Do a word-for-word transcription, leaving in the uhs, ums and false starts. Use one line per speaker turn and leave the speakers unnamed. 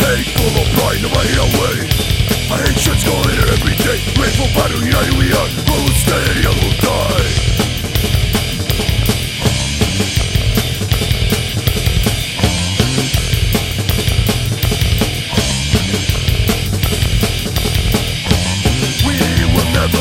hate, full of pride, nobody away. I hate shit's going in every day. Grateful battle, united we are. Road steady.